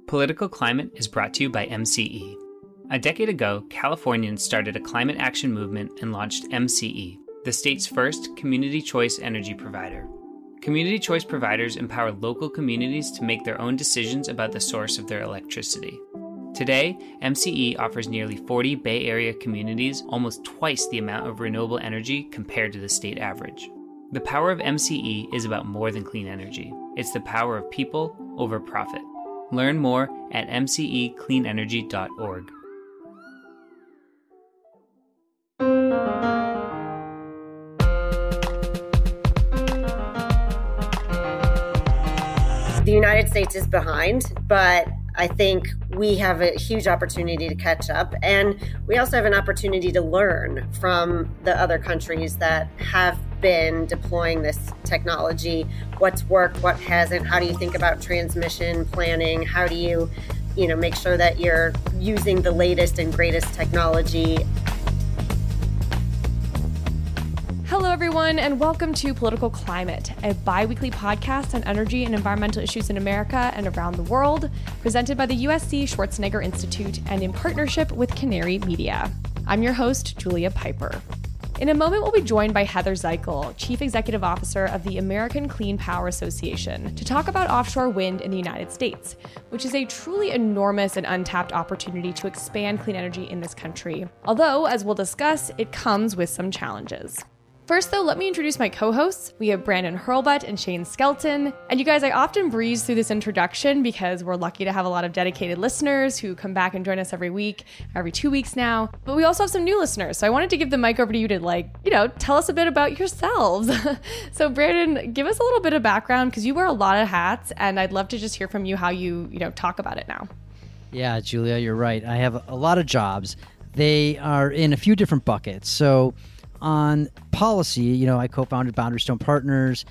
Political Climate is brought to you by MCE. A decade ago, Californians started a climate action movement and launched MCE, the state's first community choice energy provider. Community choice providers empower local communities to make their own decisions about the source of their electricity. Today, MCE offers nearly 40 Bay Area communities almost twice the amount of renewable energy compared to the state average. The power of MCE is about more than clean energy. It's the power of people over profit. Learn more at mcecleanenergy.org. The United States is behind, but I think we have a huge opportunity to catch up. And we also have an opportunity to learn from the other countries that have been deploying this technology. What's worked, what hasn't? How do you think about transmission planning? How do you make sure that you're using the latest and greatest technology? Hello, everyone, and welcome to Political Climate, a bi-weekly podcast on energy and environmental issues in America and around the world, presented by the USC Schwarzenegger Institute and in partnership with Canary Media. I'm your host, Julia Piper. In a moment, we'll be joined by Heather Zeichel, Chief Executive Officer of the American Clean Power Association, to talk about offshore wind in the United States, which is a truly enormous and untapped opportunity to expand clean energy in this country. Although, as we'll discuss, it comes with some challenges. First, though, let me introduce my co-hosts. We have Brandon Hurlbut and Shane Skelton. And you guys, I often breeze through this introduction because we're lucky to have a lot of dedicated listeners who come back and join us every week, every 2 weeks now. But we also have some new listeners. So I wanted to give the mic over to you to, tell us a bit about yourselves. So Brandon, give us a little bit of background because you wear a lot of hats and I'd love to just hear from you how you talk about it now. Yeah, Julia, you're right. I have a lot of jobs. They are in a few different buckets. So on policy, I co-founded Boundary Stone Partners.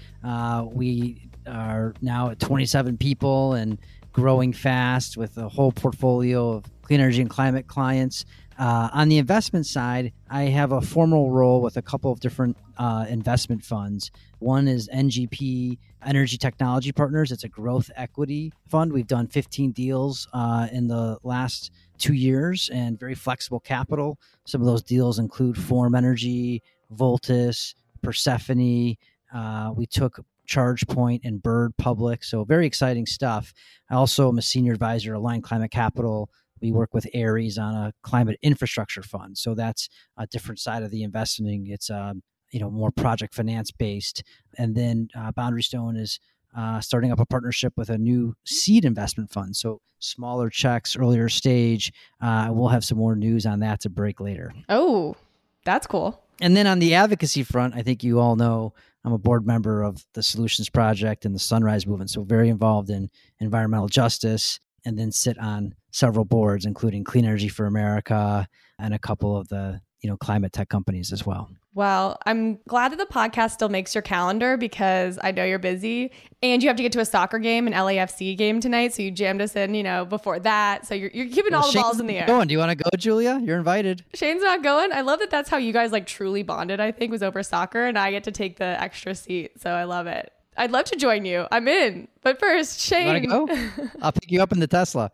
We are now at 27 people and growing fast with a whole portfolio of clean energy and climate clients. On the investment side, I have a formal role with a couple of different investment funds. One is NGP Energy Technology Partners. It's a growth equity fund. We've done 15 deals in the last 2 years and very flexible capital. Some of those deals include Form Energy, Voltus, Persephone. We took ChargePoint and Bird public. So very exciting stuff. I also am a senior advisor at Aligned Climate Capital. We work with Ares on a climate infrastructure fund. So that's a different side of the investing. It's more project finance based. And then Boundary Stone is starting up a partnership with a new seed investment fund. So smaller checks, earlier stage. We'll have some more news on that to break later. Oh, that's cool. And then on the advocacy front, I think you all know I'm a board member of the Solutions Project and the Sunrise Movement. So very involved in environmental justice, and then sit on several boards, including Clean Energy for America and a couple of the climate tech companies as well. Well, I'm glad that the podcast still makes your calendar because I know you're busy and you have to get to a soccer game, an LAFC game tonight. So you jammed us in, before that. So you're keeping all the balls in the air. Going. Do you want to go, Julia? You're invited. Shane's not going. I love that that's how you guys truly bonded, I think, was over soccer, and I get to take the extra seat. So I love it. I'd love to join you. I'm in. But first, Shane. You want to go? I'll pick you up in the Tesla.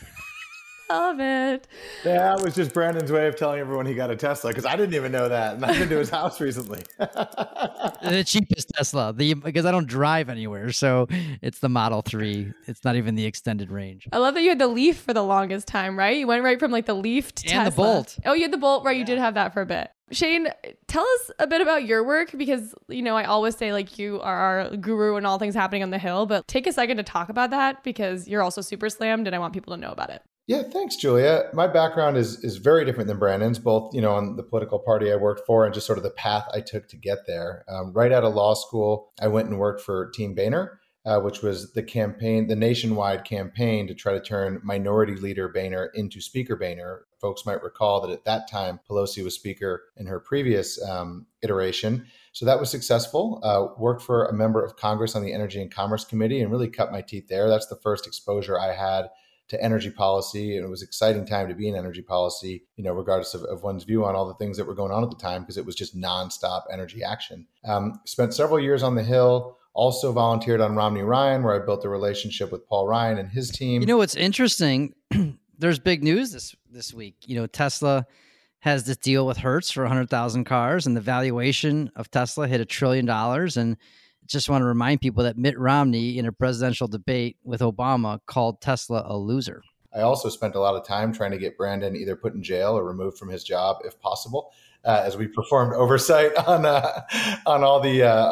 Love it. Yeah, that was just Brandon's way of telling everyone he got a Tesla because I didn't even know that. And I've been to his house recently. The cheapest Tesla, because I don't drive anywhere. So it's the Model 3. It's not even the extended range. I love that you had the Leaf for the longest time, right? You went right from the Leaf to Tesla. And the Bolt. Oh, you had the Bolt, right? Yeah. You did have that for a bit. Shane, tell us a bit about your work because, I always say you are our guru in all things happening on the Hill, but take a second to talk about that because you're also super slammed and I want people to know about it. Yeah, thanks, Julia. My background is very different than Brandon's, both, on the political party I worked for and just sort of the path I took to get there. Right out of law school, I went and worked for Team Boehner, which was the nationwide campaign to try to turn Minority Leader Boehner into Speaker Boehner. Folks might recall that at that time, Pelosi was Speaker in her previous iteration. So that was successful. Worked for a member of Congress on the Energy and Commerce Committee and really cut my teeth there. That's the first exposure I had to energy policy. And it was an exciting time to be in energy policy, regardless of one's view on all the things that were going on at the time, because it was just nonstop energy action. Spent several years on the Hill, Also volunteered on Romney Ryan, where I built a relationship with Paul Ryan and his team. You know what's interesting? There's big news this week. Tesla has this deal with Hertz for 100,000 cars, and the valuation of Tesla hit $1 trillion. And just want to remind people that Mitt Romney, in a presidential debate with Obama, called Tesla a loser. I also spent a lot of time trying to get Brandon either put in jail or removed from his job, if possible, as we performed oversight on all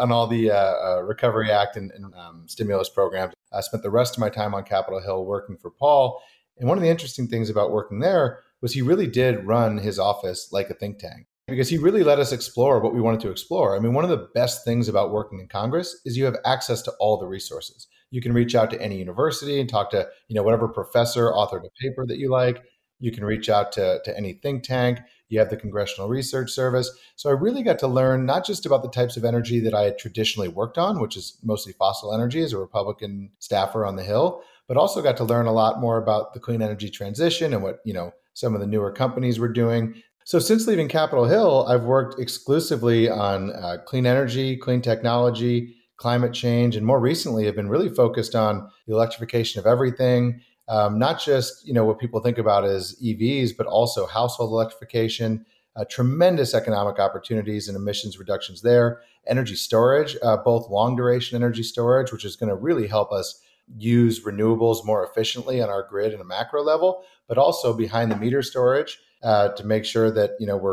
the Recovery Act and stimulus programs. I spent the rest of my time on Capitol Hill working for Paul. And one of the interesting things about working there was he really did run his office like a think tank, because he really let us explore what we wanted to explore. I mean, one of the best things about working in Congress is you have access to all the resources. You can reach out to any university and talk to, whatever professor authored a paper that you like. You can reach out to any think tank. You have the Congressional Research Service. So I really got to learn not just about the types of energy that I had traditionally worked on, which is mostly fossil energy as a Republican staffer on the Hill, but also got to learn a lot more about the clean energy transition and what, some of the newer companies were doing. So since leaving Capitol Hill, I've worked exclusively on clean energy, clean technology, climate change, and more recently have been really focused on the electrification of everything, not just what people think about as EVs, but also household electrification, tremendous economic opportunities and emissions reductions there, energy storage, both long duration energy storage, which is going to really help us use renewables more efficiently on our grid at a macro level, but also behind the meter storage to make sure that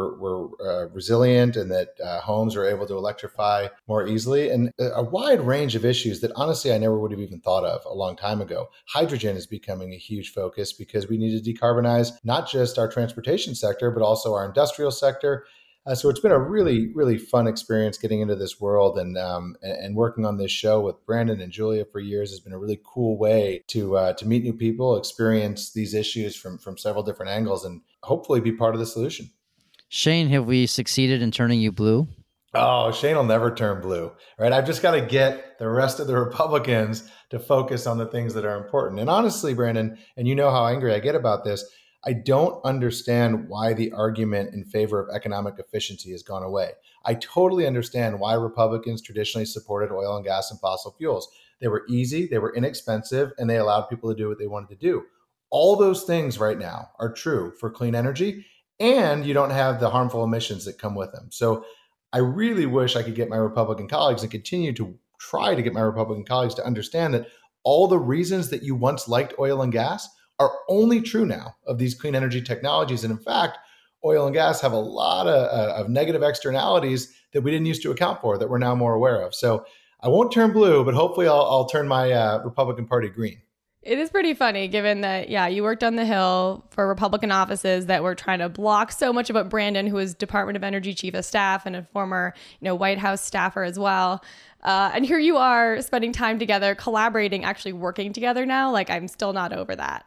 we're resilient and that homes are able to electrify more easily, and a wide range of issues that honestly I never would have even thought of a long time ago. Hydrogen is becoming a huge focus because we need to decarbonize not just our transportation sector, but also our industrial sector. So it's been a really, really fun experience getting into this world, and working on this show with Brandon and Julia for years has been a really cool way to meet new people, experience these issues from several different angles, and hopefully be part of the solution. Shane, have we succeeded in turning you blue? Oh, Shane will never turn blue, right? I've just got to get the rest of the Republicans to focus on the things that are important. And honestly, Brandon, and you know how angry I get about this, I don't understand why the argument in favor of economic efficiency has gone away. I totally understand why Republicans traditionally supported oil and gas and fossil fuels. They were easy, they were inexpensive, and they allowed people to do what they wanted to do. All those things right now are true for clean energy, and you don't have the harmful emissions that come with them. So I really wish I could get my Republican colleagues and continue to try to get my Republican colleagues to understand that all the reasons that you once liked oil and gas are only true now of these clean energy technologies. And in fact, oil and gas have a lot of negative externalities that we didn't used to account for that we're now more aware of. So I won't turn blue, but hopefully I'll turn my Republican Party green. It is pretty funny given that, you worked on the Hill for Republican offices that were trying to block so much of what Brandon, who is Department of Energy Chief of Staff and a former, White House staffer as well. And here you are spending time together, collaborating, actually working together now. Like, I'm still not over that.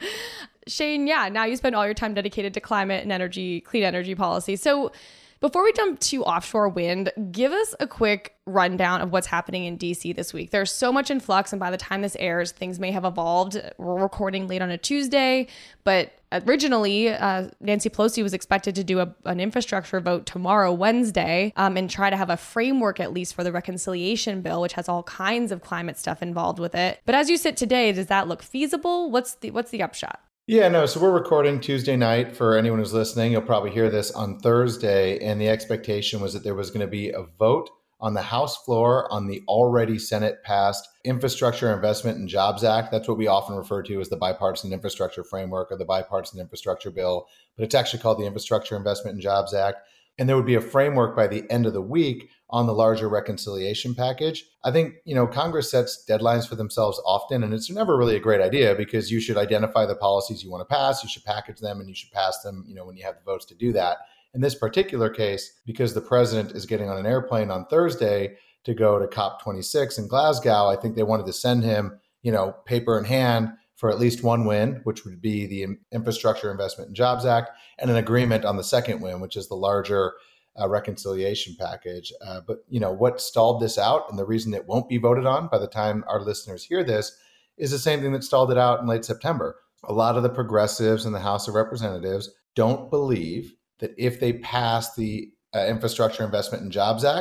Shane, now you spend all your time dedicated to climate and energy, clean energy policy. So before we jump to offshore wind, give us a quick rundown of what's happening in DC this week. There's so much in flux, and by the time this airs, things may have evolved. We're recording late on a Tuesday, but originally, Nancy Pelosi was expected to do an infrastructure vote tomorrow, Wednesday, and try to have a framework at least for the reconciliation bill, which has all kinds of climate stuff involved with it. But as you sit today, does that look feasible? What's the upshot? Yeah, no. So we're recording Tuesday night. For anyone who's listening, you'll probably hear this on Thursday. And the expectation was that there was going to be a vote on the House floor on the already Senate passed Infrastructure Investment and Jobs Act. That's what we often refer to as the Bipartisan Infrastructure Framework or the Bipartisan Infrastructure Bill, but it's actually called the Infrastructure Investment and Jobs Act. And there would be a framework by the end of the week on the larger reconciliation package. I think, Congress sets deadlines for themselves often, and it's never really a great idea because you should identify the policies you want to pass, you should package them, and you should pass them, when you have the votes to do that. In this particular case, because the president is getting on an airplane on Thursday to go to COP26 in Glasgow, I think they wanted to send him, paper in hand for at least one win, which would be the Infrastructure Investment and Jobs Act, and an agreement on the second win, which is the larger reconciliation package. But what stalled this out, and the reason it won't be voted on by the time our listeners hear this, is the same thing that stalled it out in late September. A lot of the progressives in the House of Representatives don't believe that if they pass the Infrastructure Investment and Jobs Act,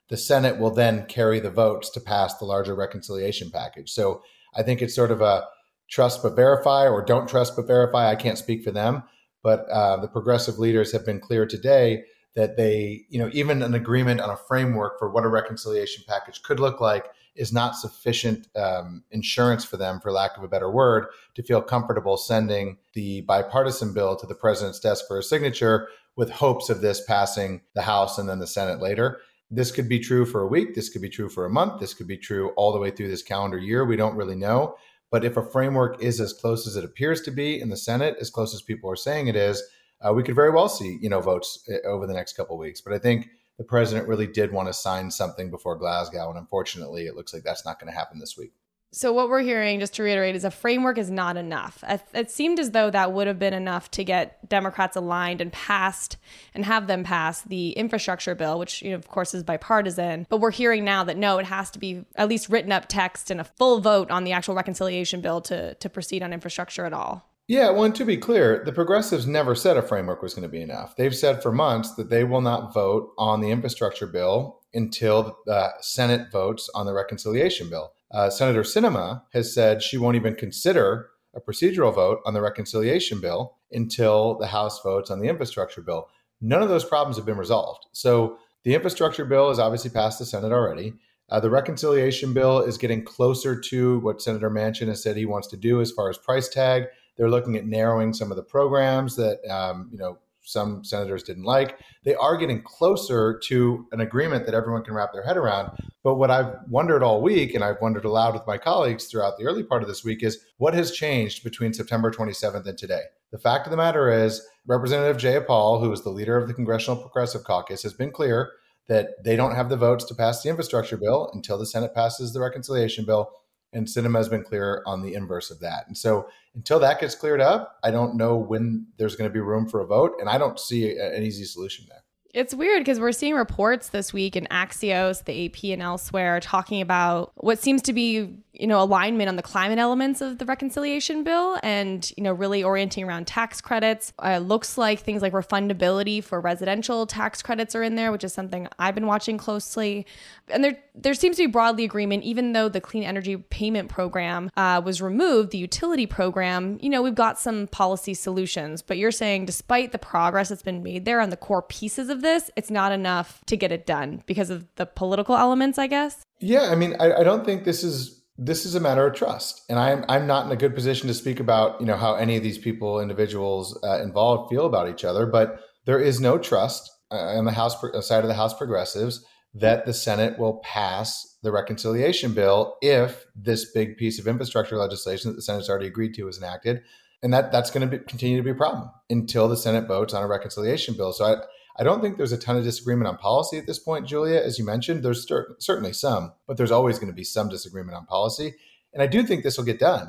the Senate will then carry the votes to pass the larger reconciliation package. So I think it's sort of a trust but verify, or don't trust but verify. I can't speak for them, but the progressive leaders have been clear today that they, even an agreement on a framework for what a reconciliation package could look like is not sufficient insurance for them, for lack of a better word, to feel comfortable sending the bipartisan bill to the president's desk for a signature with hopes of this passing the House and then the Senate later. This could be true for a week. This could be true for a month. This could be true all the way through this calendar year. We don't really know. But if a framework is as close as it appears to be in the Senate, as close as people are saying it is, we could very well see, votes over the next couple of weeks. But I think the president really did want to sign something before Glasgow. And unfortunately, it looks like that's not going to happen this week. So what we're hearing, just to reiterate, is a framework is not enough. It seemed as though that would have been enough to get Democrats aligned and passed and have them pass the infrastructure bill, which, of course, is bipartisan. But we're hearing now that, no, it has to be at least written up text and a full vote on the actual reconciliation bill to proceed on infrastructure at all. Yeah, well, and to be clear, the progressives never said a framework was going to be enough. They've said for months that they will not vote on the infrastructure bill until the Senate votes on the reconciliation bill. Senator Sinema has said she won't even consider a procedural vote on the reconciliation bill until the House votes on the infrastructure bill. None of those problems have been resolved. So the infrastructure bill has obviously passed the Senate already. The reconciliation bill is getting closer to what Senator Manchin has said he wants to do as far as price tag. They're looking at narrowing some of the programs that, some senators didn't like. They are getting closer to an agreement that everyone can wrap their head around. But what I've wondered all week, and I've wondered aloud with my colleagues throughout the early part of this week, is what has changed between September 27th and today? The fact of the matter is, Representative Jayapal, who is the leader of the Congressional Progressive Caucus, has been clear that they don't have the votes to pass the infrastructure bill until the Senate passes the reconciliation bill. And Sinema has been clear on the inverse of that. And so until that gets cleared up, I don't know when there's going to be room for a vote. And I don't see an easy solution there. It's weird because we're seeing reports this week in Axios, the AP, and elsewhere talking about what seems to be, alignment on the climate elements of the reconciliation bill and, really orienting around tax credits. Looks like things like refundability for residential tax credits are in there, which is something I've been watching closely. And there seems to be broadly agreement, even though the Clean Energy Payment Program was removed, the utility program, we've got some policy solutions. But you're saying despite the progress that's been made there on the core pieces of this, it's not enough to get it done because of the political elements, I guess? Yeah, I don't think this is a matter of trust. And I'm not in a good position to speak about, how any of these individuals involved feel about each other. But there is no trust on the House side of the House progressives that the Senate will pass the reconciliation bill if this big piece of infrastructure legislation that the Senate's already agreed to is enacted. And that's going to continue to be a problem until the Senate votes on a reconciliation bill. So I don't think there's a ton of disagreement on policy at this point, Julia. As you mentioned, there's certainly some, but there's always going to be some disagreement on policy. And I do think this will get done.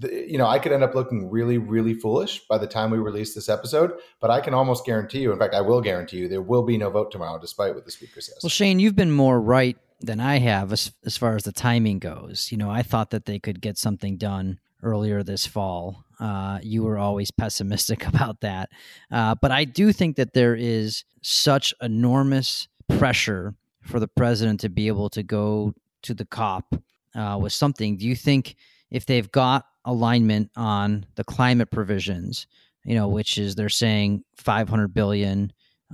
I could end up looking really, really foolish by the time we release this episode, but I can almost guarantee you, in fact, I will guarantee you, there will be no vote tomorrow, despite what the speaker says. Well, Shane, you've been more right than I have as far as the timing goes. I thought that they could get something done earlier this fall. You were always pessimistic about that. But I do think that there is such enormous pressure for the president to be able to go to the COP with something. Do you think if they've got alignment on the climate provisions, which is they're saying $500 billion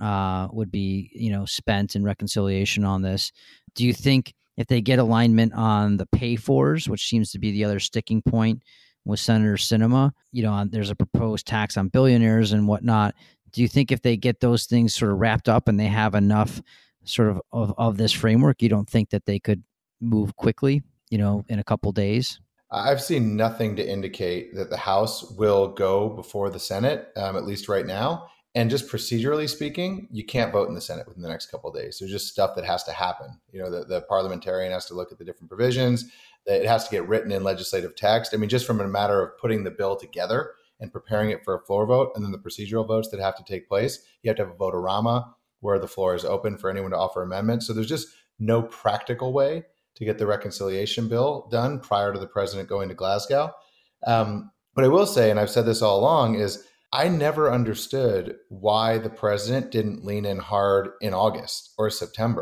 would be, spent in reconciliation on this, do you think if they get alignment on the pay-fors, which seems to be the other sticking point with Senator Sinema, there's a proposed tax on billionaires and whatnot. Do you think if they get those things sort of wrapped up and they have enough sort of this framework, you don't think that they could move quickly, in a couple days? I've seen nothing to indicate that the House will go before the Senate, at least right now. And just procedurally speaking, you can't vote in the Senate within the next couple of days. There's just stuff that has to happen. The parliamentarian has to look at the different provisions. It has to get written in legislative text. Just from a matter of putting the bill together and preparing it for a floor vote, and then the procedural votes that have to take place, you have to have a vote-a-rama where the floor is open for anyone to offer amendments. So there's just no practical way to get the reconciliation bill done prior to the president going to Glasgow. What I will say, and I've said this all along, is I never understood why the president didn't lean in hard in August or September.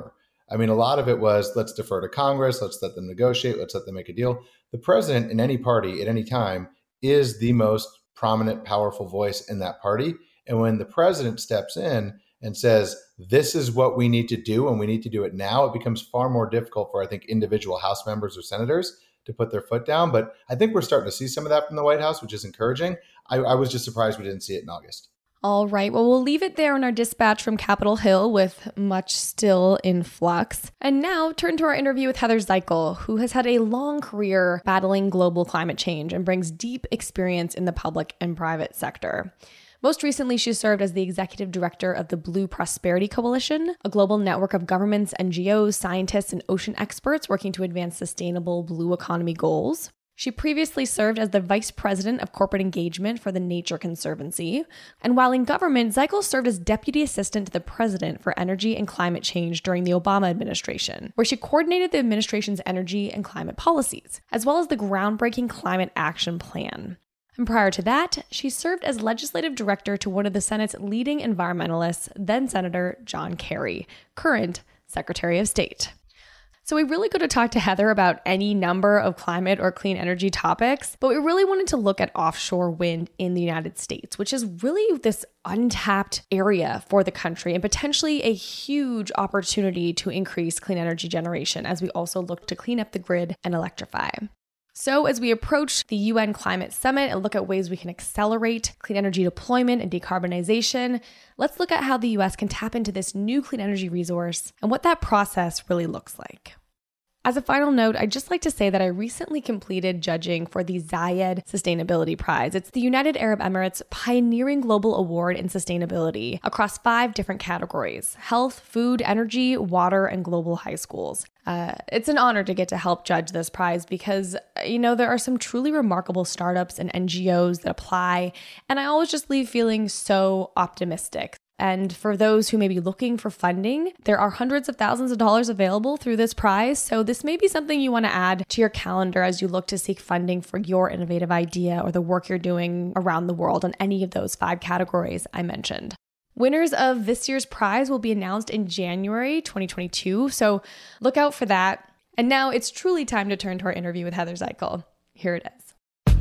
I mean, a lot of it was, let's defer to Congress, let's let them negotiate, let's let them make a deal. The president in any party at any time is the most prominent, powerful voice in that party. And when the president steps in and says, this is what we need to do and we need to do it now, it becomes far more difficult for, I think, individual House members or senators to put their foot down. But I think we're starting to see some of that from the White House, which is encouraging. I was just surprised we didn't see it in August. All right. Well, we'll leave it there in our dispatch from Capitol Hill with much still in flux. And now turn to our interview with Heather Zichel, who has had a long career battling global climate change and brings deep experience in the public and private sector. Most recently, she served as the executive director of the Blue Prosperity Coalition, a global network of governments, NGOs, scientists, and ocean experts working to advance sustainable blue economy goals. She previously served as the vice president of corporate engagement for the Nature Conservancy. And while in government, Zichel served as deputy assistant to the president for energy and climate change during the Obama administration, where she coordinated the administration's energy and climate policies, as well as the groundbreaking Climate Action Plan. And prior to that, she served as legislative director to one of the Senate's leading environmentalists, then Senator John Kerry, current Secretary of State. So we really could have talked to Heather about any number of climate or clean energy topics, but we really wanted to look at offshore wind in the United States, which is really this untapped area for the country and potentially a huge opportunity to increase clean energy generation as we also look to clean up the grid and electrify. So as we approach the UN Climate Summit and look at ways we can accelerate clean energy deployment and decarbonization, let's look at how the US can tap into this new clean energy resource and what that process really looks like. As a final note, I'd just like to say that I recently completed judging for the Zayed Sustainability Prize. It's the United Arab Emirates Pioneering Global Award in Sustainability across 5 different categories: health, food, energy, water, and global high schools. It's an honor to get to help judge this prize because, there are some truly remarkable startups and NGOs that apply, and I always just leave feeling so optimistic. And for those who may be looking for funding, there are hundreds of thousands of dollars available through this prize. So this may be something you want to add to your calendar as you look to seek funding for your innovative idea or the work you're doing around the world on any of those 5 categories I mentioned. Winners of this year's prize will be announced in January 2022. So look out for that. And now it's truly time to turn to our interview with Heather Zichel. Here it is.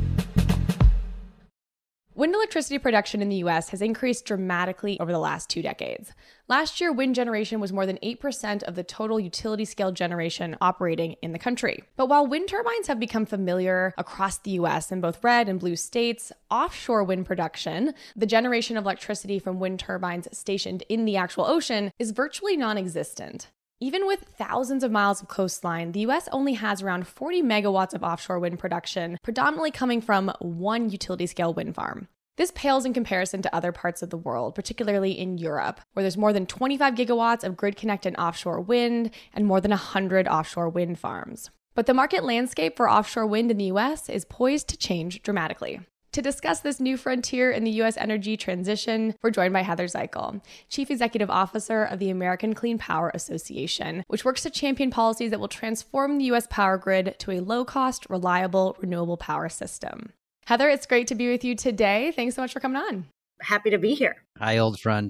Wind electricity production in the U.S. has increased dramatically over the last 2 decades. Last year, wind generation was more than 8% of the total utility-scale generation operating in the country. But while wind turbines have become familiar across the U.S. in both red and blue states, offshore wind production, the generation of electricity from wind turbines stationed in the actual ocean, is virtually non-existent. Even with thousands of miles of coastline, the U.S. only has around 40 megawatts of offshore wind production, predominantly coming from one utility-scale wind farm. This pales in comparison to other parts of the world, particularly in Europe, where there's more than 25 gigawatts of grid-connected offshore wind and more than 100 offshore wind farms. But the market landscape for offshore wind in the U.S. is poised to change dramatically. To discuss this new frontier in the U.S. energy transition, we're joined by Heather Zichel, Chief Executive Officer of the American Clean Power Association, which works to champion policies that will transform the U.S. power grid to a low-cost, reliable, renewable power system. Heather, it's great to be with you today. Thanks so much for coming on. Happy to be here. Hi, old friend.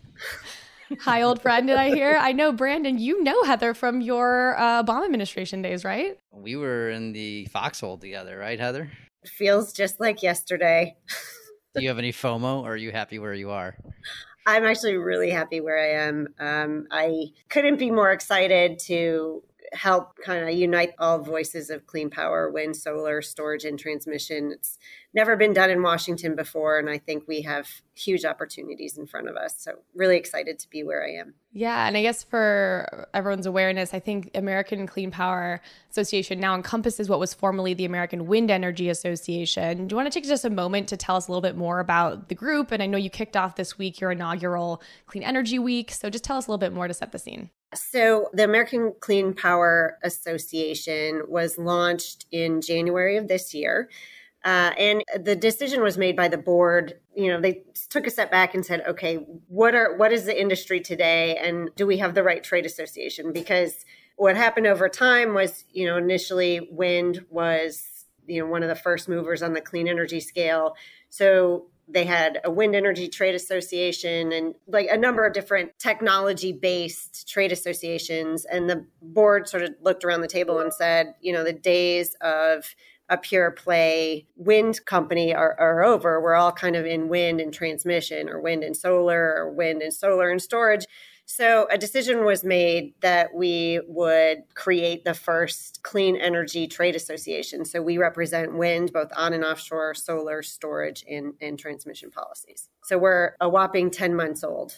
Hi, old friend, did I hear? I know, Brandon, you know Heather from your Obama administration days, right? We were in the foxhole together, right, Heather? Feels just like yesterday. Do you have any FOMO, or are you happy where you are? I'm actually really happy where I am. I couldn't be more excited to help kind of unite all voices of clean power, wind, solar, storage, and transmission. It's never been done in Washington before, and I think we have huge opportunities in front of us. So really excited to be where I am. Yeah, and I guess for everyone's awareness, I think American Clean Power Association now encompasses what was formerly the American Wind Energy Association. Do you want to take just a moment to tell us a little bit more about the group? And I know you kicked off this week your inaugural Clean Energy Week, so just tell us a little bit more to set the scene. So the American Clean Power Association was launched in January of this year. And the decision was made by the board. They took a step back and said, okay, what is the industry today? And do we have the right trade association? Because what happened over time was, initially wind was, one of the first movers on the clean energy scale. So they had a wind energy trade association and like a number of different technology-based trade associations. And the board sort of looked around the table and said, the days of a pure play wind company are over. We're all kind of in wind and transmission, or wind and solar, or wind and solar and storage. So a decision was made that we would create the first clean energy trade association. So we represent wind, both on and offshore, solar, storage, and transmission policies. So we're a whopping 10 months old.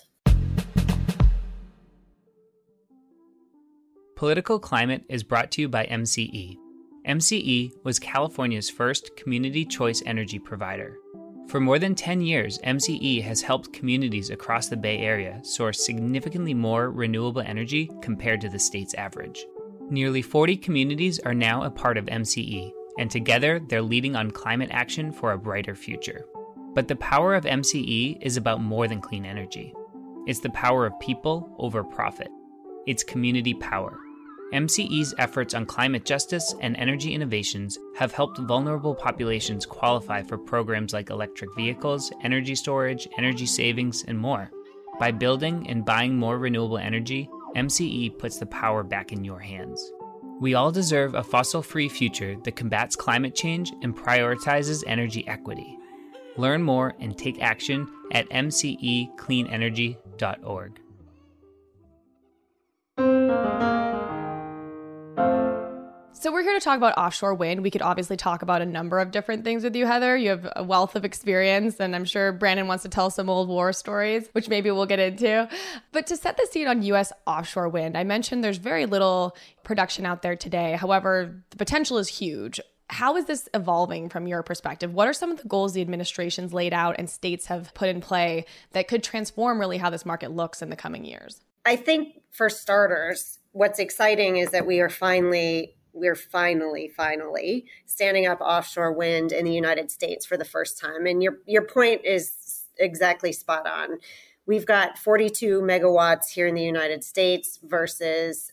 Political Climate is brought to you by MCE. MCE was California's first community choice energy provider. For more than 10 years, MCE has helped communities across the Bay Area source significantly more renewable energy compared to the state's average. Nearly 40 communities are now a part of MCE, and together they're leading on climate action for a brighter future. But the power of MCE is about more than clean energy. It's the power of people over profit. It's community power. MCE's efforts on climate justice and energy innovations have helped vulnerable populations qualify for programs like electric vehicles, energy storage, energy savings, and more. By building and buying more renewable energy, MCE puts the power back in your hands. We all deserve a fossil-free future that combats climate change and prioritizes energy equity. Learn more and take action at mcecleanenergy.org. So we're here to talk about offshore wind. We could obviously talk about a number of different things with you, Heather. You have a wealth of experience, and I'm sure Brandon wants to tell some old war stories, which maybe we'll get into. But to set the scene on U.S. offshore wind, I mentioned there's very little production out there today. However, the potential is huge. How is this evolving from your perspective? What are some of the goals the administration's laid out and states have put in play that could transform really how this market looks in the coming years? I think for starters, what's exciting is that we're finally standing up offshore wind in the United States for the first time. And your point is exactly spot on. We've got 42 megawatts here in the United States versus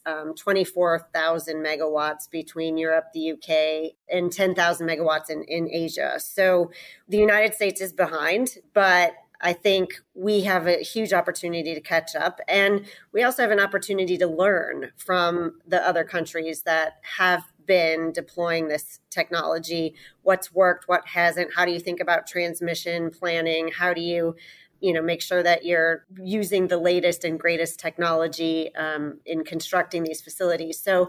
24,000 megawatts between Europe, the UK, and 10,000 megawatts in Asia. So the United States is behind, but I think we have a huge opportunity to catch up. And we also have an opportunity to learn from the other countries that have been deploying this technology. What's worked, what hasn't? How do you think about transmission planning? How do you make sure that you're using the latest and greatest technology in constructing these facilities? So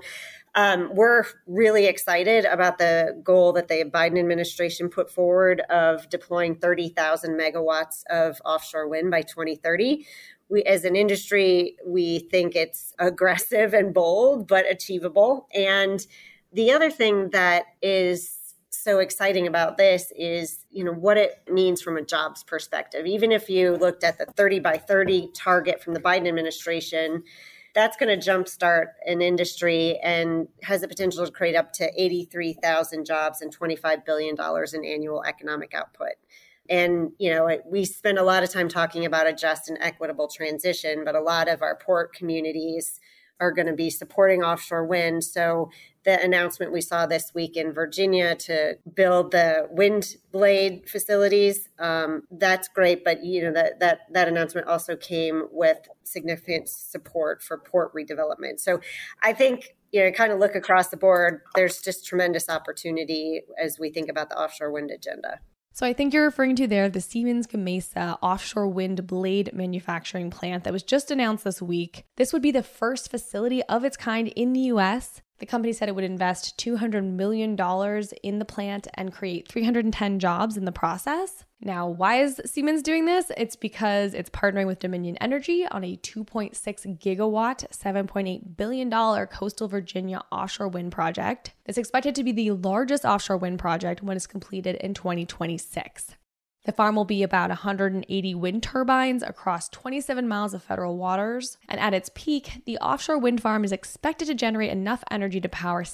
we're really excited about the goal that the Biden administration put forward of deploying 30,000 megawatts of offshore wind by 2030. We, as an industry, we think it's aggressive and bold, but achievable. And the other thing that is so exciting about this is, what it means from a jobs perspective. Even if you looked at the 30 by 30 target from the Biden administration, that's going to jumpstart an industry and has the potential to create up to 83,000 jobs and $25 billion in annual economic output. And, we spend a lot of time talking about a just and equitable transition, but a lot of our port communities are going to be supporting offshore wind. So the announcement we saw this week in Virginia to build the wind blade facilities, that's great. But, that announcement also came with significant support for port redevelopment. So I think, kind of look across the board, there's just tremendous opportunity as we think about the offshore wind agenda. So I think you're referring to there the Siemens Gamesa offshore wind blade manufacturing plant that was just announced this week. This would be the first facility of its kind in the U.S. The company said it would invest $200 million in the plant and create 310 jobs in the process. Now, why is Siemens doing this? It's because it's partnering with Dominion Energy on a 2.6 gigawatt, $7.8 billion coastal Virginia offshore wind project. It's expected to be the largest offshore wind project when it's completed in 2026. The farm will be about 180 wind turbines across 27 miles of federal waters. And at its peak, the offshore wind farm is expected to generate enough energy to power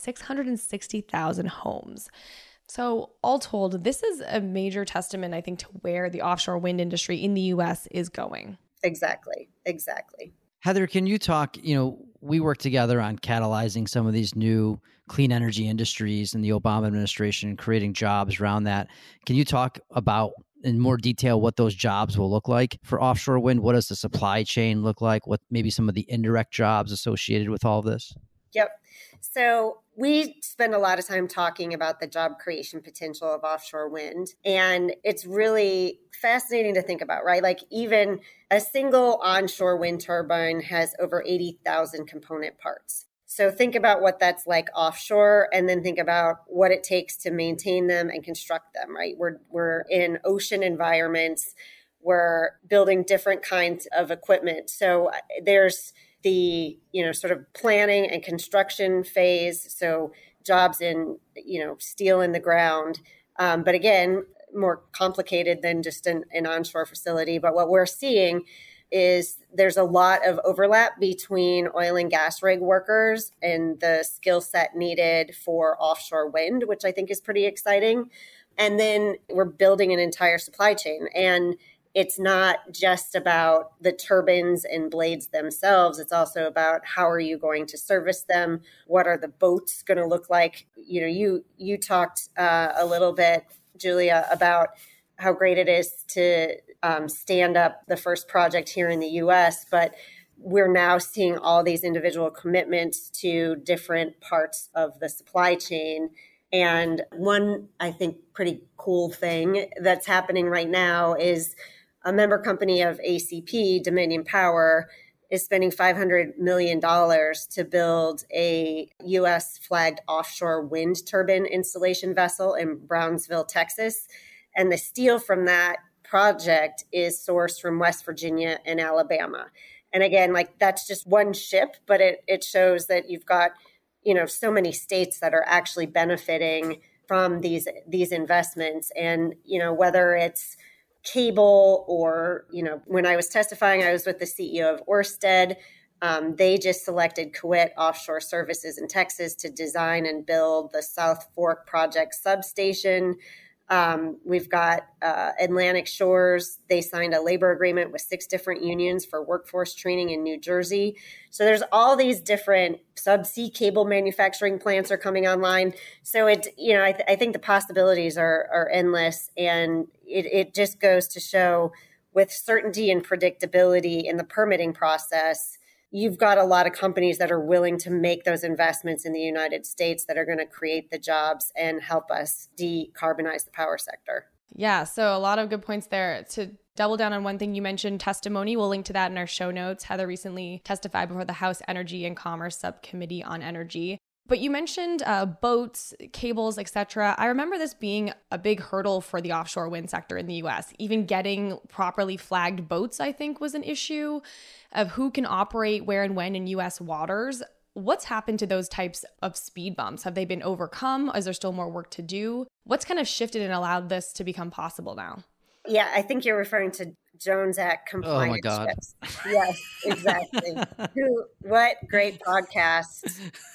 660,000 homes. So all told, this is a major testament, I think, to where the offshore wind industry in the U.S. is going. Exactly. Heather, can you talk, we work together on catalyzing some of these new clean energy industries in the Obama administration, creating jobs around that. Can you talk about in more detail what those jobs will look like for offshore wind? What does the supply chain look like? What maybe some of the indirect jobs associated with all of this? Yep. So we spend a lot of time talking about the job creation potential of offshore wind. And it's really fascinating to think about, right? Like even a single onshore wind turbine has over 80,000 component parts. So think about what that's like offshore, and then think about what it takes to maintain them and construct them, right? We're in ocean environments. We're building different kinds of equipment. So there's the, sort of planning and construction phase. So jobs in, steel in the ground. But again, more complicated than just an onshore facility. But what we're seeing is there's a lot of overlap between oil and gas rig workers and the skill set needed for offshore wind, which I think is pretty exciting. And then we're building an entire supply chain. And it's not just about the turbines and blades themselves. It's also about how are you going to service them? What are the boats going to look like? You talked a little bit, Julia, about how great it is to stand up the first project here in the U.S., but we're now seeing all these individual commitments to different parts of the supply chain. And one, I think, pretty cool thing that's happening right now is a member company of ACP, Dominion Power, is spending $500 million to build a U.S. flagged offshore wind turbine installation vessel in Brownsville, Texas. And the steel from that project is sourced from West Virginia and Alabama. And again, like that's just one ship, but it shows that you've got, so many states that are actually benefiting from these investments. And, whether it's cable or, when I was testifying, I was with the CEO of Ørsted. They just selected Kiewit Offshore Services in Texas to design and build the South Fork Project substation. We've got Atlantic Shores. They signed a labor agreement with 6 different unions for workforce training in New Jersey. So there's all these different subsea cable manufacturing plants are coming online. So I think the possibilities are endless, and it just goes to show with certainty and predictability in the permitting process, you've got a lot of companies that are willing to make those investments in the United States that are going to create the jobs and help us decarbonize the power sector. Yeah, so a lot of good points there. To double down on one thing you mentioned, testimony, we'll link to that in our show notes. Heather recently testified before the House Energy and Commerce Subcommittee on Energy. But you mentioned boats, cables, etc. I remember this being a big hurdle for the offshore wind sector in the U.S. Even getting properly flagged boats, I think, was an issue of who can operate where and when in U.S. waters. What's happened to those types of speed bumps? Have they been overcome? Is there still more work to do? What's kind of shifted and allowed this to become possible now? Yeah, I think you're referring to Jones Act compliance. Oh my God. Ships. Yes, exactly. What great podcast.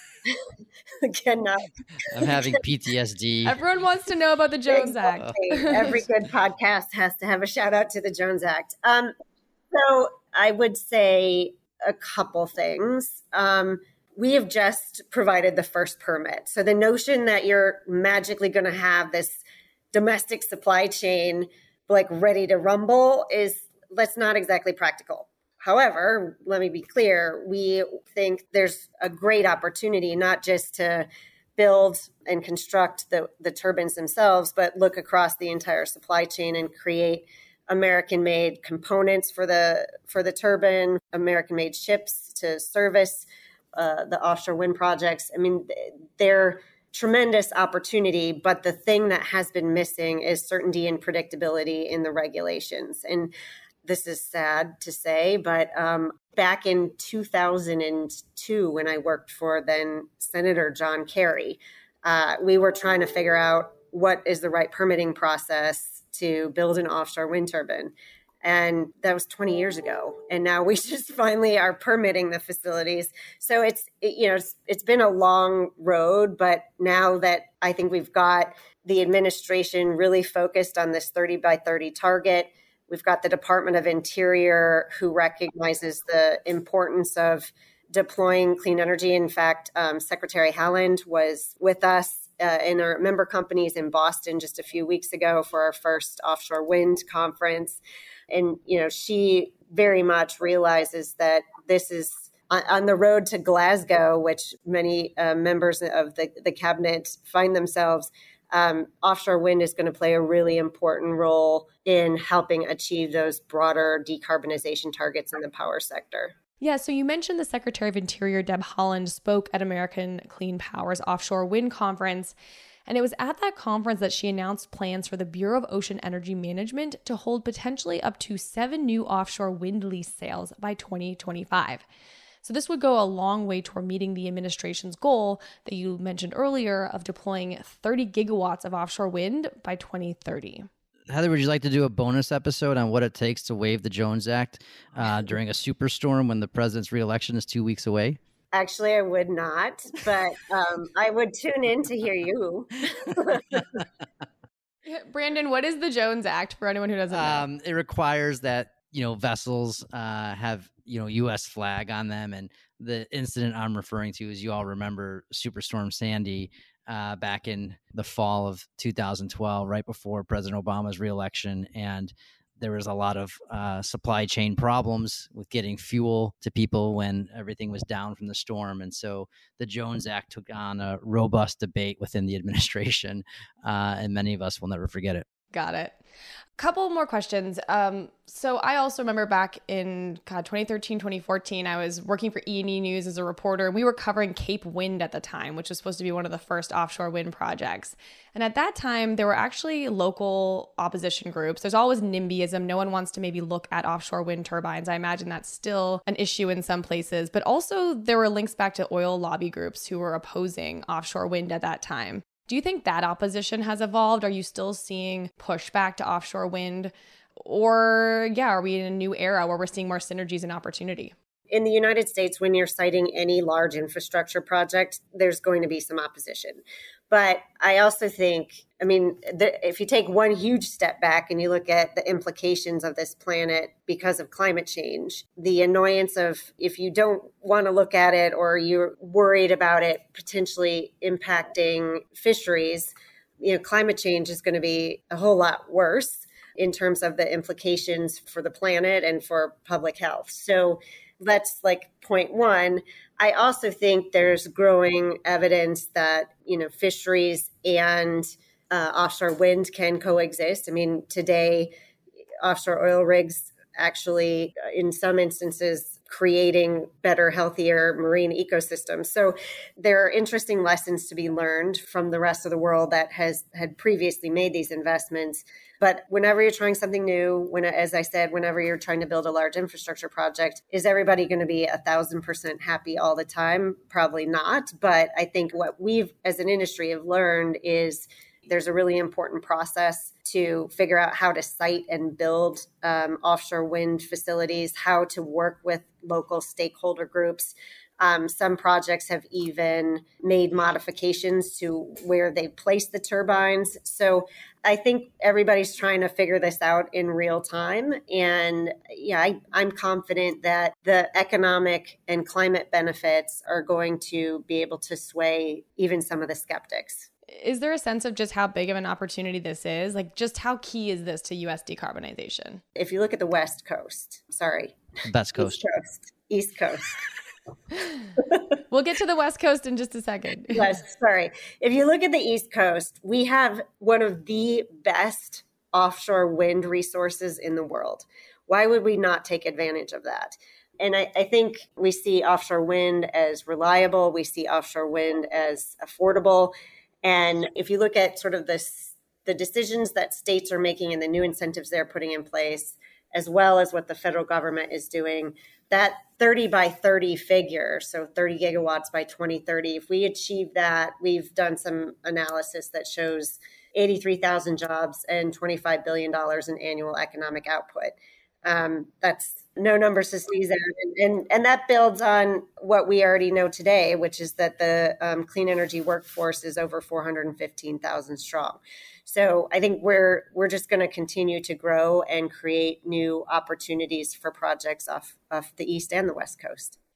I'm having PTSD. Everyone wants to know about the Jones Act. Every good podcast has to have a shout out to the Jones Act. So I would say a couple things. We have just provided the first permit. So the notion that you're magically going to have this domestic supply chain like ready to rumble that's not exactly practical. However, let me be clear, we think there's a great opportunity not just to build and construct the turbines themselves, but look across the entire supply chain and create American-made components for the turbine, American-made ships to service the offshore wind projects. I mean, they're tremendous opportunity, but the thing that has been missing is certainty and predictability in the regulations. And this is sad to say, but back in 2002, when I worked for then Senator John Kerry, we were trying to figure out what is the right permitting process to build an offshore wind turbine. And that was 20 years ago. And now we just finally are permitting the facilities. So it's been a long road, but now that I think we've got the administration really focused on this 30 by 30 target, we've got the Department of Interior who recognizes the importance of deploying clean energy. In fact, Secretary Haaland was with us in our member companies in Boston just a few weeks ago for our first offshore wind conference. And, she very much realizes that this is on the road to Glasgow, which many members of the cabinet find themselves. Offshore wind is going to play a really important role in helping achieve those broader decarbonization targets in the power sector. Yeah, so you mentioned the Secretary of Interior, Deb Haaland, spoke at American Clean Power's offshore wind conference. And it was at that conference that she announced plans for the Bureau of Ocean Energy Management to hold potentially up to 7 new offshore wind lease sales by 2025. So this would go a long way toward meeting the administration's goal that you mentioned earlier of deploying 30 gigawatts of offshore wind by 2030. Heather, would you like to do a bonus episode on what it takes to waive the Jones Act during a superstorm when the president's reelection is 2 weeks away? Actually, I would not, but I would tune in to hear you. Brandon, what is the Jones Act for anyone who doesn't know? It requires that vessels have U.S. flag on them, and the incident I'm referring to, as you all remember, Superstorm Sandy back in the fall of 2012, right before President Obama's reelection, and there was a lot of supply chain problems with getting fuel to people when everything was down from the storm. And so the Jones Act took on a robust debate within the administration, and many of us will never forget it. Got it. Couple more questions. So I also remember back in 2013, 2014, I was working for E&E News as a reporter, and we were covering Cape Wind at the time, which was supposed to be one of the first offshore wind projects. And at that time, there were actually local opposition groups. There's always NIMBYism. No one wants to maybe look at offshore wind turbines. I imagine that's still an issue in some places. But also there were links back to oil lobby groups who were opposing offshore wind at that time. Do you think that opposition has evolved? Are you still seeing pushback to offshore wind? Or, are we in a new era where we're seeing more synergies and opportunity? In the United States, when you're citing any large infrastructure project, there's going to be some opposition. But I also think, if you take one huge step back and you look at the implications of this planet because of climate change, the annoyance of if you don't want to look at it or you're worried about it potentially impacting fisheries, climate change is going to be a whole lot worse in terms of the implications for the planet and for public health. So that's like point one. I also think there's growing evidence that, fisheries and offshore wind can coexist. Today, offshore oil rigs actually, in some instances, creating better, healthier marine ecosystems. So there are interesting lessons to be learned from the rest of the world that had previously made these investments. But whenever you're trying something new, as I said, whenever you're trying to build a large infrastructure project, is everybody going to be 1,000% happy all the time? Probably not. But I think what we've, as an industry, have learned is there's a really important process to figure out how to site and build offshore wind facilities, how to work with local stakeholder groups. Some projects have even made modifications to where they place the turbines. So I think everybody's trying to figure this out in real time. And I'm confident that the economic and climate benefits are going to be able to sway even some of the skeptics. Is there a sense of just how big of an opportunity this is? Like, just how key is this to U.S. decarbonization? If you look at the West Coast, Best Coast. East Coast. We'll get to the West Coast in just a second. Yes, sorry. If you look at the East Coast, we have one of the best offshore wind resources in the world. Why would we not take advantage of that? And I think we see offshore wind as reliable. We see offshore wind as affordable. And if you look at sort of the decisions that states are making and the new incentives they're putting in place, as well as what the federal government is doing, that 30 by 30 figure, so 30 gigawatts by 2030, if we achieve that, we've done some analysis that shows 83,000 jobs and $25 billion in annual economic output. That's no numbers to sneeze at. And that builds on what we already know today, which is that the clean energy workforce is over 415,000 strong. So I think we're just going to continue to grow and create new opportunities for projects off the East and the West Coast.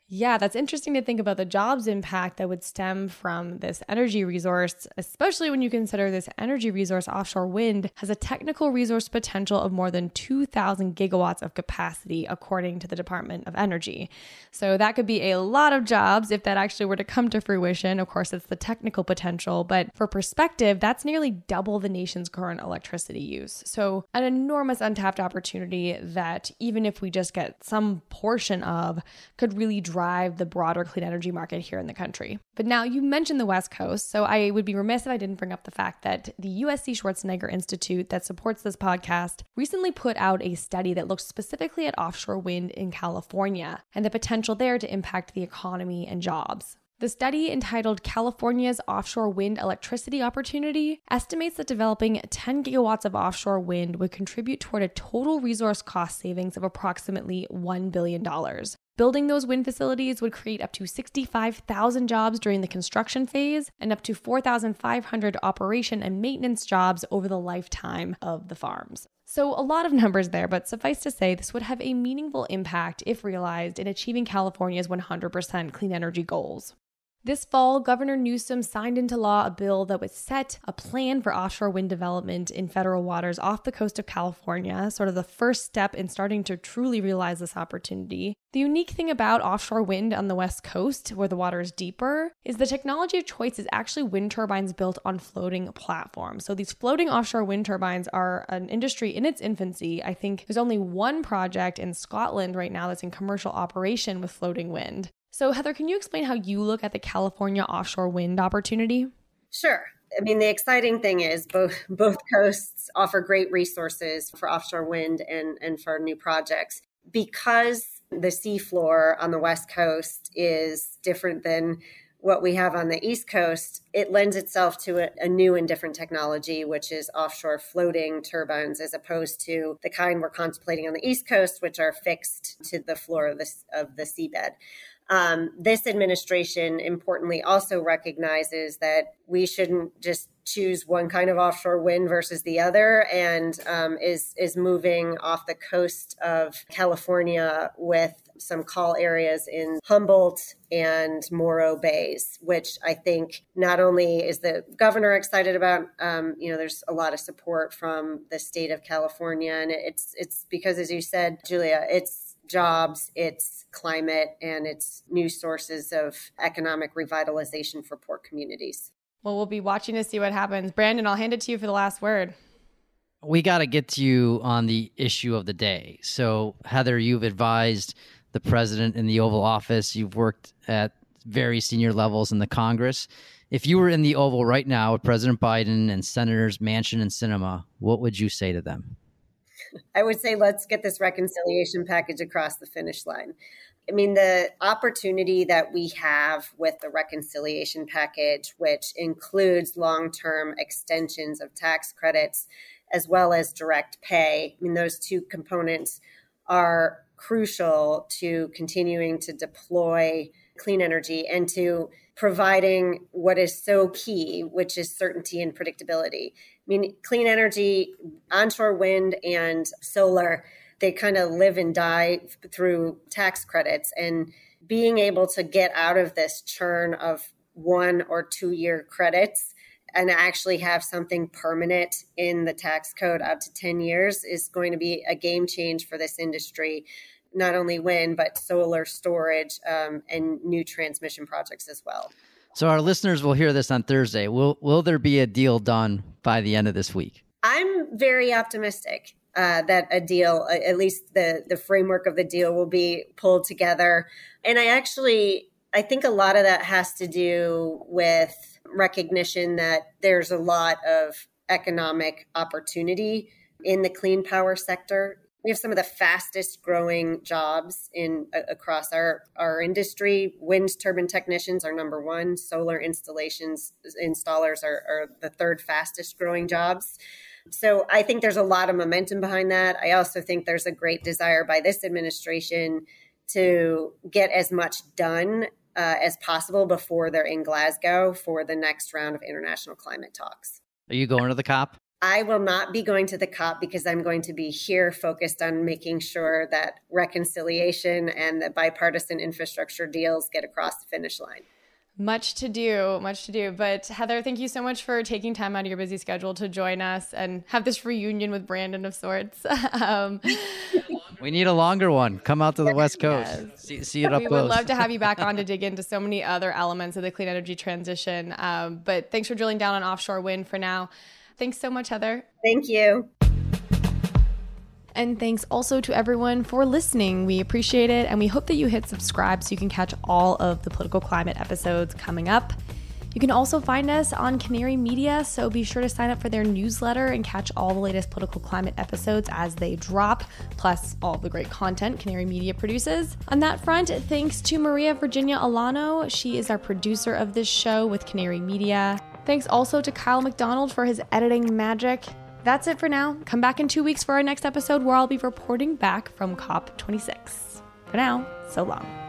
Yeah, that's interesting to think about the jobs impact that would stem from this energy resource, especially when you consider this energy resource, offshore wind, has a technical resource potential of more than 2,000 gigawatts of capacity, according to the Department of Energy. So that could be a lot of jobs if that actually were to come to fruition. Of course, it's the technical potential, but for perspective, that's nearly double the nation's current electricity use. So an enormous untapped opportunity that even if we just get some portion of, could really drive the broader clean energy market here in the country. But now you mentioned the West Coast, so I would be remiss if I didn't bring up the fact that the USC Schwarzenegger Institute that supports this podcast recently put out a study that looked specifically at offshore wind in California and the potential there to impact the economy and jobs. The study, entitled California's Offshore Wind Electricity Opportunity, estimates that developing 10 gigawatts of offshore wind would contribute toward a total resource cost savings of approximately $1 billion. Building those wind facilities would create up to 65,000 jobs during the construction phase and up to 4,500 operation and maintenance jobs over the lifetime of the farms. So a lot of numbers there, but suffice to say, this would have a meaningful impact, if realized, in achieving California's 100% clean energy goals. This fall, Governor Newsom signed into law a bill that would set a plan for offshore wind development in federal waters off the coast of California, sort of the first step in starting to truly realize this opportunity. The unique thing about offshore wind on the West Coast, where the water is deeper, is the technology of choice is actually wind turbines built on floating platforms. So these floating offshore wind turbines are an industry in its infancy. I think there's only one project in Scotland right now that's in commercial operation with floating wind. So Heather, can you explain how you look at the California offshore wind opportunity? Sure. I mean, the exciting thing is both coasts offer great resources for offshore wind and for new projects. Because the seafloor on the West Coast is different than what we have on the East Coast, it lends itself to a new and different technology, which is offshore floating turbines, as opposed to the kind we're contemplating on the East Coast, which are fixed to the floor of the seabed. This administration, importantly, also recognizes that we shouldn't just choose one kind of offshore wind versus the other, and is moving off the coast of California with some call areas in Humboldt and Morro Bays, which I think not only is the governor excited about, there's a lot of support from the state of California, and it's because, as you said, Julia, it's jobs, it's climate, and it's new sources of economic revitalization for port communities. Well, we'll be watching to see what happens. Brandon, I'll hand it to you for the last word. We got to get to you on the issue of the day. So, Heather, you've advised the president in the Oval Office. You've worked at very senior levels in the Congress. If you were in the Oval right now with President Biden and Senators Manchin and Sinema, what would you say to them? I would say, let's get this reconciliation package across the finish line. I mean, the opportunity that we have with the reconciliation package, which includes long-term extensions of tax credits, as well as direct pay, I mean, those two components are crucial to continuing to deploy clean energy and to providing what is so key, which is certainty and predictability. I mean, clean energy, onshore wind and solar, they kind of live and die through tax credits, and being able to get out of this churn of 1 or 2 year credits and actually have something permanent in the tax code out to 10 years is going to be a game change for this industry. Not only wind, but solar storage and new transmission projects as well. So our listeners will hear this on Thursday. Will there be a deal done by the end of this week? I'm very optimistic that a deal, at least the framework of the deal, will be pulled together. And I think a lot of that has to do with recognition that there's a lot of economic opportunity in the clean power sector. We have some of the fastest growing jobs across our industry. Wind turbine technicians are number one. Solar installers are the third fastest growing jobs. So I think there's a lot of momentum behind that. I also think there's a great desire by this administration to get as much done as possible before they're in Glasgow for the next round of international climate talks. Are you going to the COP? I will not be going to the COP because I'm going to be here focused on making sure that reconciliation and the bipartisan infrastructure deals get across the finish line. Much to do. But Heather, thank you so much for taking time out of your busy schedule to join us and have this reunion with Brandon of sorts. We need a longer one. Come out to the West Coast. Yes. See it up close. We would love to have you back on to dig into so many other elements of the clean energy transition. But thanks for drilling down on offshore wind for now. Thanks so much, Heather. Thank you. And thanks also to everyone for listening. We appreciate it. And we hope that you hit subscribe so you can catch all of the Political Climate episodes coming up. You can also find us on Canary Media, so be sure to sign up for their newsletter and catch all the latest Political Climate episodes as they drop, plus all the great content Canary Media produces. On that front, thanks to Maria Virginia Alano. She is our producer of this show with Canary Media. Thanks also to Kyle McDonald for his editing magic. That's it for now. Come back in 2 weeks for our next episode where I'll be reporting back from COP26. For now, so long.